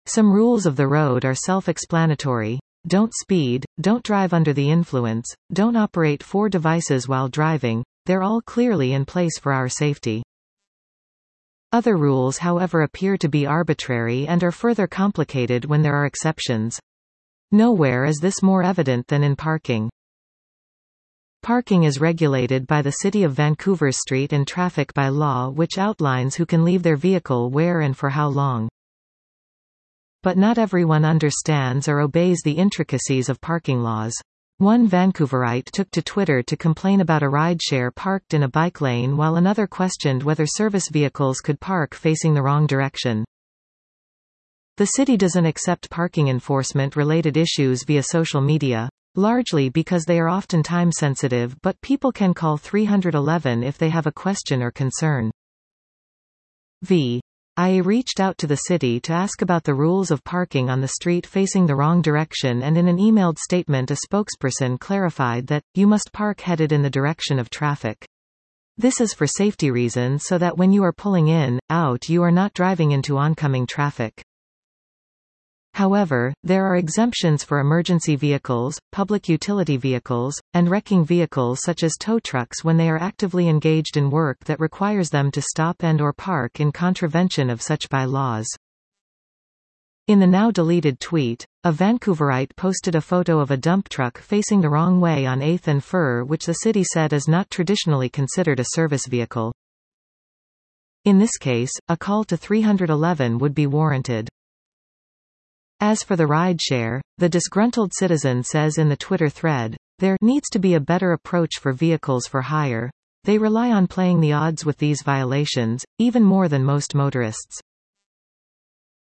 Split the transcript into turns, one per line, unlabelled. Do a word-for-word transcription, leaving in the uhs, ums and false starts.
Some rules of the road are self-explanatory. Don't speed, don't drive under the influence, don't operate four devices while driving. They're all clearly in place for our safety. Other rules, however, appear to be arbitrary and are further complicated when there are exceptions. Nowhere is this more evident than in parking. Parking is regulated by the City of Vancouver's Street and Traffic by Law, which outlines who can leave their vehicle where and for how long. But not everyone understands or obeys the intricacies of parking laws. One Vancouverite took to Twitter to complain about a rideshare parked in a bike lane, while another questioned whether service vehicles could park facing the wrong direction. The city doesn't accept parking enforcement-related issues via social media, largely because they are often time-sensitive, but people can call three one one if they have a question or concern. V. I reached out to the city to ask about the rules of parking on the street facing the wrong direction, and in an emailed statement a spokesperson clarified that, you must park headed in the direction of traffic. This is for safety reasons, so that when you are pulling in, out, you are not driving into oncoming traffic. However, there are exemptions for emergency vehicles, public utility vehicles, and wrecking vehicles such as tow trucks when they are actively engaged in work that requires them to stop and or park in contravention of such bylaws. In the now deleted tweet, a Vancouverite posted a photo of a dump truck facing the wrong way on eighth and Fur, which the city said is not traditionally considered a service vehicle. In this case, a call to three one one would be warranted. As for the rideshare, the disgruntled citizen says in the Twitter thread, there needs to be a better approach for vehicles for hire. They rely on playing the odds with these violations, even more than most motorists.